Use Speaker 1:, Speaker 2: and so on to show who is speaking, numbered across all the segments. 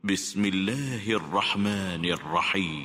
Speaker 1: بسم الله الرحمن الرحيم.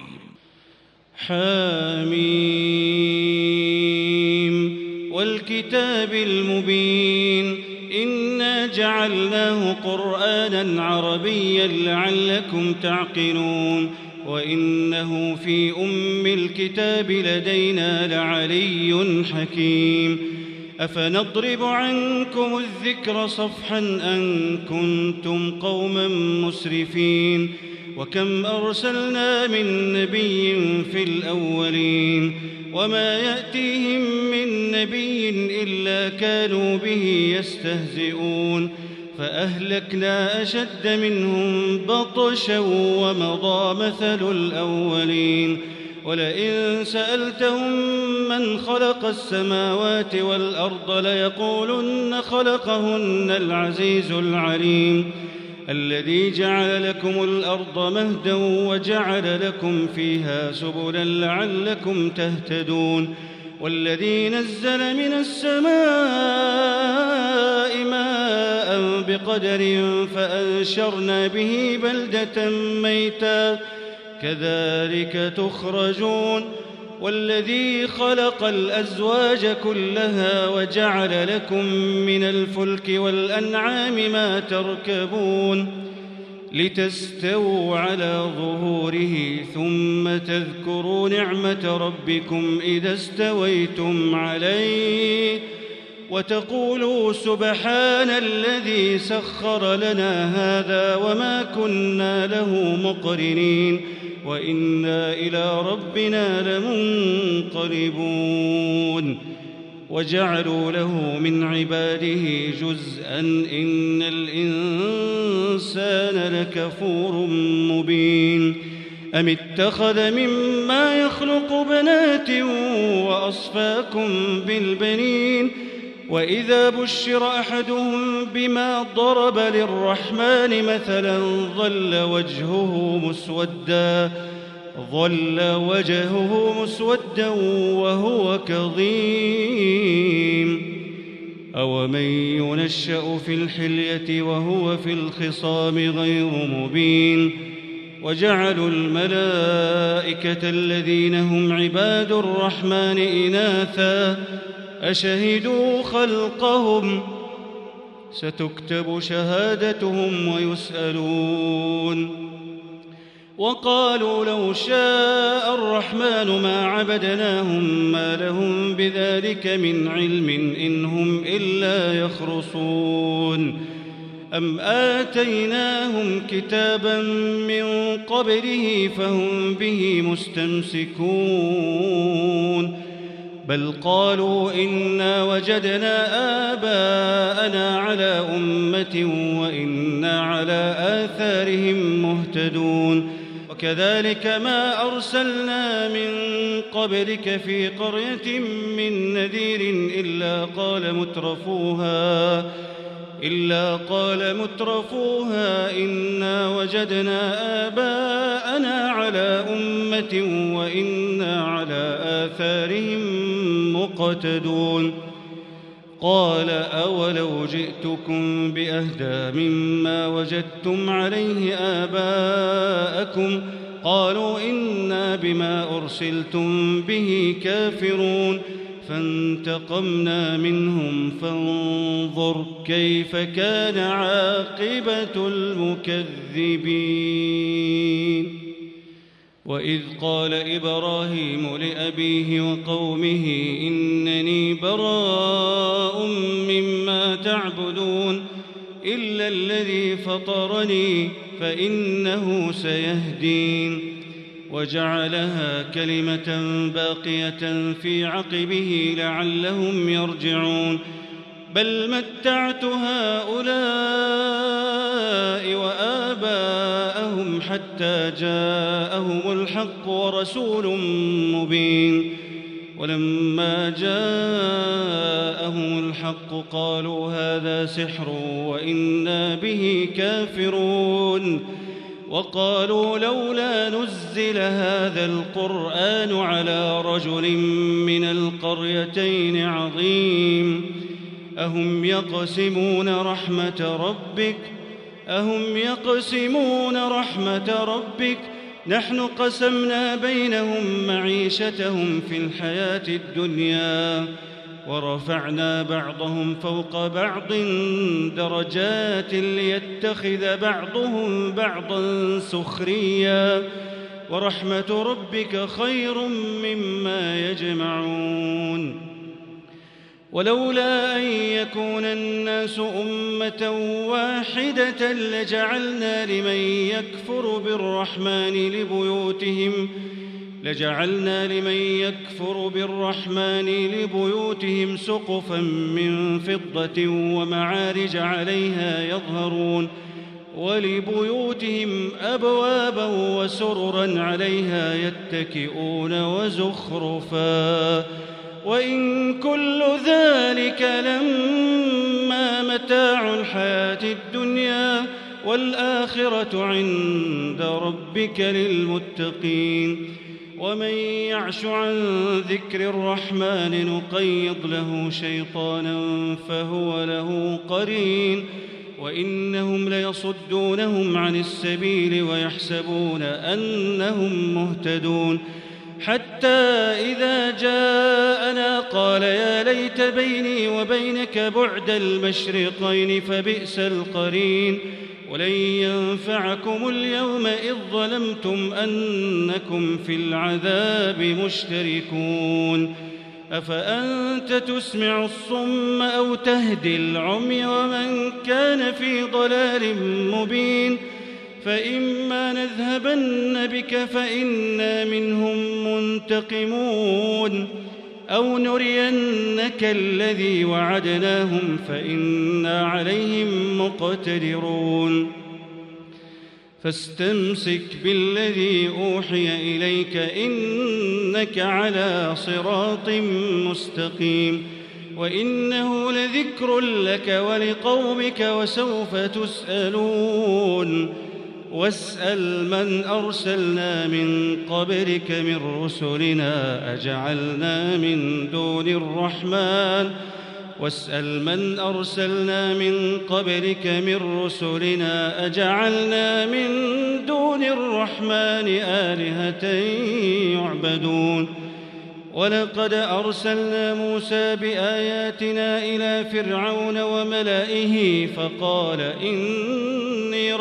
Speaker 2: حميم والكتاب المبين إنا جعلناه قرآنا عربيا لعلكم تعقلون وإنه في أم الكتاب لدينا لعلي حكيم أفنضرب عنكم الذكر صفحا أن كنتم قوما مسرفين وكم أرسلنا من نبي في الأولين وما يأتيهم من نبي إلا كانوا به يستهزئون فأهلكنا أشد منهم بطشا ومضى مثل الأولين ولئن سألتهم من خلق السماوات والأرض ليقولن خلقهن العزيز العليم الذي جعل لكم الأرض مهدا وجعل لكم فيها سبلا لعلكم تهتدون والذي نزل من السماء ماء بقدر فأنشرنا به بلدة ميتا كذلك تخرجون والذي خلق الأزواج كلها وجعل لكم من الفلك والأنعام ما تركبون لتستووا على ظهوره ثم تذكروا نعمة ربكم إذا استويتم عليه وتقولوا سبحان الذي سخر لنا هذا وما كنا له مقرنين وإنا إلى ربنا لمنقلبون وجعلوا له من عباده جزءا إن الإنسان لكفور مبين أم اتخذ مما يخلق بنات وأصفاكم بالبنين وإذا بشر أحدهم بما ضرب للرحمن مثلا ظل وجهه مسودا وهو كظيم أومن ينشأ في الحلية وهو في الخصام غير مبين وجعلوا الملائكة الذين هم عباد الرحمن إناثا أشهدوا خلقهم ستكتب شهادتهم ويسألون وقالوا لو شاء الرحمن ما عبدناهم ما لهم بذلك من علم إن هم إلا يخرصون أم آتيناهم كتابا من قبله فهم به مستمسكون بل قالوا إنا وجدنا آباءنا على أمة وإنا على آثارهم مهتدون وكذلك ما أرسلنا من قبلك في قرية من نذير إلا قال مترفوها إنا وجدنا آباءنا على أمة وإنا على آثارهم مقتدون قال أولو جئتكم بأهدى مما وجدتم عليه آباءكم قالوا إنا بما أرسلتم به كافرون فانتقمنا منهم فانظر كيف كان عاقبة المكذبين وإذ قال إبراهيم لأبيه وقومه إنني براء مما تعبدون إلا الذي فطرني فإنه سيهدين وجعلها كلمة باقية في عقبه لعلهم يرجعون بل متعت هؤلاء وآباءهم حتى جاءهم الحق ورسول مبين ولما جاءهم الحق قالوا هذا سحر وإنا به كافرون وقالوا لولا نزل هذا القرآن على رجل من القريتين عظيم أهم يقسمون رحمة ربك أهم يقسمون رحمة ربك نحن قسمنا بينهم معيشتهم في الحياة الدنيا ورفعنا بعضهم فوق بعض درجات ليتخذ بعضهم بعضا سخريا ورحمة ربك خير مما يجمعون ولولا أن يكون الناس أمة واحدة لجعلنا لمن يكفر بالرحمن لبيوتهم سقفا من فضة ومعارج عليها يظهرون ولبيوتهم أبوابا وسررا عليها يتكئون وزخرفا وإن كل ذلك لما متاع الحياة الدنيا والآخرة عند ربك للمتقين ومن يعش عن ذكر الرحمن نقيض له شيطانا فهو له قرين وإنهم ليصدونهم عن السبيل ويحسبون أنهم مهتدون حتى إذا جاءنا قال يا ليت بيني وبينك بعد المشرقين فبئس القرين ولن ينفعكم اليوم إذ ظلمتم أنكم في العذاب مشتركون أفأنت تسمع الصم أو تهدي العمي ومن كان في ضلال مبين فإما نذهبن بك فإنا منهم منتقمون أو نرينك الذي وعدناهم فإنا عليهم مقتدرون فاستمسك بالذي أوحي إليك إنك على صراط مستقيم وإنه لذكر لك ولقومك وسوف تسألون واسأل من أرسلنا من قبلك من رسلنا أجعلنا من دون الرحمن آلهة يعبدون ولقد أرسلنا موسى بآياتنا إلى فرعون وملئه فقال إني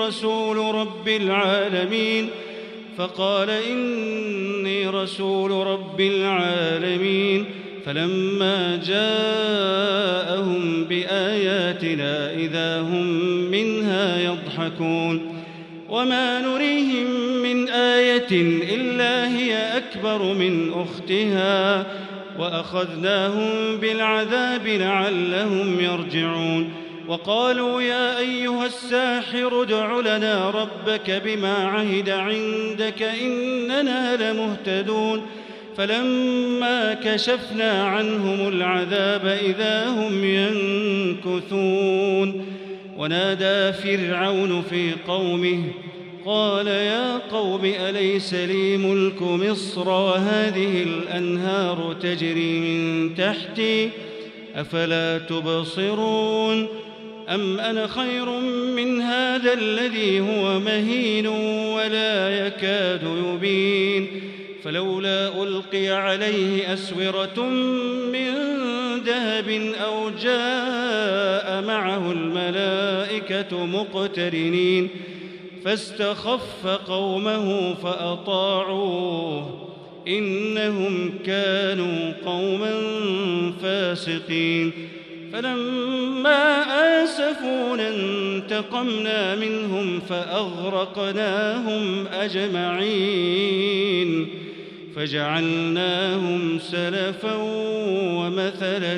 Speaker 2: رسول رب العالمين فلما جاءهم بآياتنا إذا هم منها يضحكون وما نريهم من آية إلا هي أكبر من أختها وأخذناهم بالعذاب لعلهم يرجعون وقالوا يا أيها الساحر ادع لنا ربك بما عهد عندك إننا لمهتدون فلما كشفنا عنهم العذاب إذا هم ينكثون ونادى فرعون في قومه قال يا قوم أليس لي ملك مصر وهذه الأنهار تجري من تحتي أفلا تبصرون أم أنا خير من هذا الذي هو مهين ولا يكاد يبين فلولا ألقي عليه أسورة من ذهب أو جاء معه الملائكة مقترنين فاستخف قومه فأطاعوه إنهم كانوا قوما فاسقين فلما آسفونا انتقمنا منهم فأغرقناهم أجمعين فجعلناهم سلفا ومثلا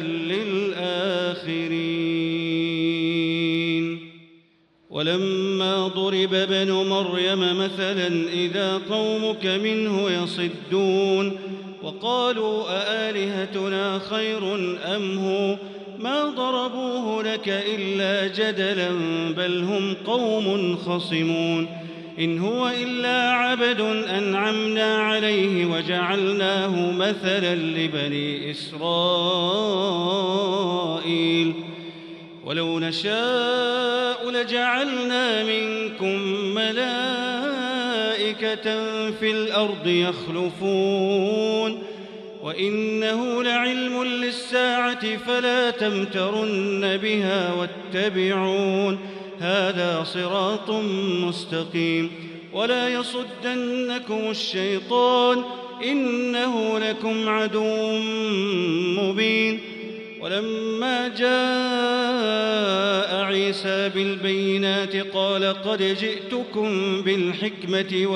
Speaker 2: للآخرين ولما ضرب ابن مريم مثلا إذا قومك منه يصدون وقالوا أآلهتنا خير أم هو ما ضربوه لك إلا جدلا بل هم قوم خصمون إن هو إلا عبد أنعمنا عليه وجعلناه مثلا لبني إسرائيل ولو نشاء لجعلنا منكم ملائكة في الأرض يخلفون وإنه لعلم للساعة فلا تمترن بها واتبعون هذا صراط مستقيم ولا يصدنكم الشيطان إنه لكم عدو مبين ولما جاء عيسى بالبينات قال قد جئتكم بالحكمة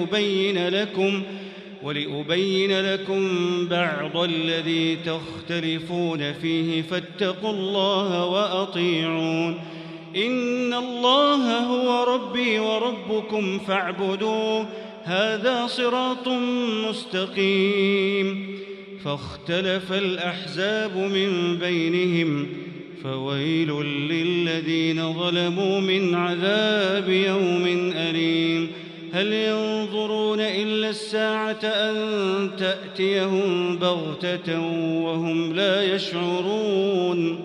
Speaker 2: ولأبين لكم بعض الذي تختلفون فيه فاتقوا الله وأطيعون إن الله هو ربي وربكم فاعبدوه هذا صراط مستقيم فاختلف الأحزاب من بينهم فويل للذين ظلموا من عذاب يوم أليم هل ينظرون إلا الساعة أن تأتيهم بغتة وهم لا يشعرون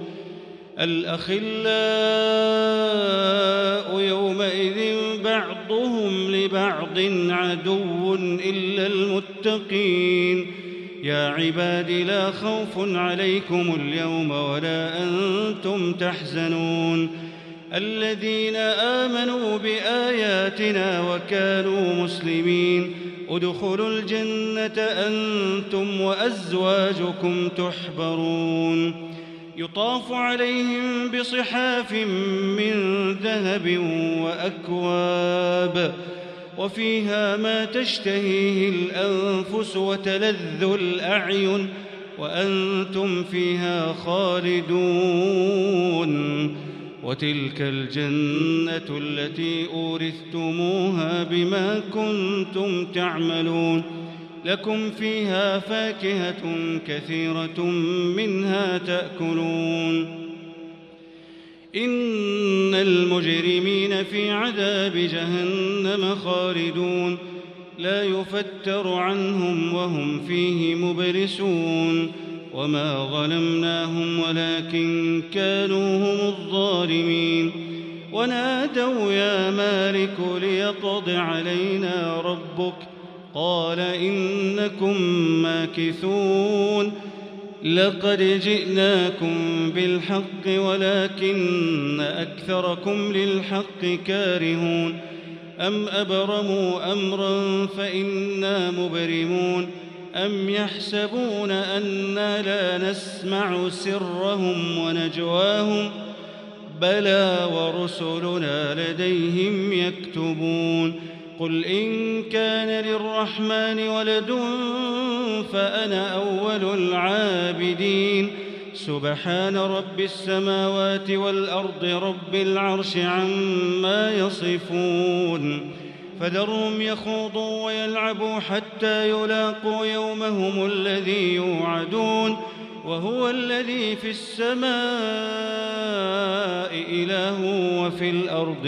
Speaker 2: الأخلاء يومئذ بعضهم لبعض عدو إلا المتقين يا عباد لا خوف عليكم اليوم ولا أنتم تحزنون الذين آمنوا بآياتنا وكانوا مسلمين ادخلوا الجنة أنتم وأزواجكم تحبرون يطاف عليهم بصحاف من ذهب وأكواب وفيها ما تشتهيه الأنفس وتلذ الأعين وأنتم فيها خالدون وتلك الجنة التي أورثتموها بما كنتم تعملون لكم فيها فاكهة كثيرة منها تأكلون إن المجرمين في عذاب جهنم خالدون لا يفتر عنهم وهم فيه مبلسون وما ظلمناهم ولكن كانوا هم الظالمين ونادوا يا مالك ليقض علينا ربك قال إنكم ماكثون لقد جئناكم بالحق ولكن أكثركم للحق كارهون أم أبرموا أمرا فإنا مبرمون أم يحسبون أنا لا نسمع سرهم ونجواهم بلى ورسلنا لديهم يكتبون قل إن كان للرحمن ولد فأنا أول العابدين سبحان رب السماوات والأرض رب العرش عما يصفون فذرهم يخوضوا ويلعبوا حتى يلاقوا يومهم الذي يوعدون وهو الذي في السماء إله وفي الأرض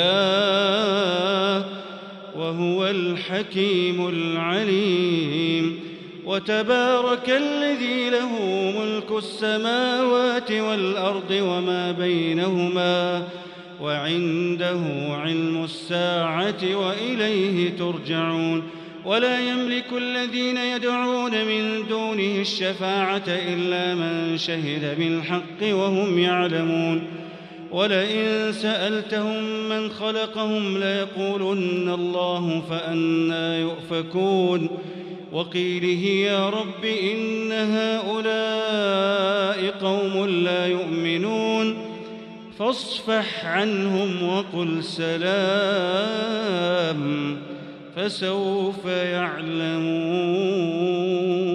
Speaker 2: إله وهو الحكيم العليم وتبارك الذي له ملك السماوات والأرض وما بينهما وعنده علم الساعة وإليه ترجعون ولا يملك الذين يدعون من دونه الشفاعة إلا من شهد بالحق وهم يعلمون ولئن سألتهم من خلقهم ليقولن الله فأنى يؤفكون وقيله يا رب إن هؤلاء قوم لا يؤمنون فاصفح عنهم وقل سلام فسوف يعلمون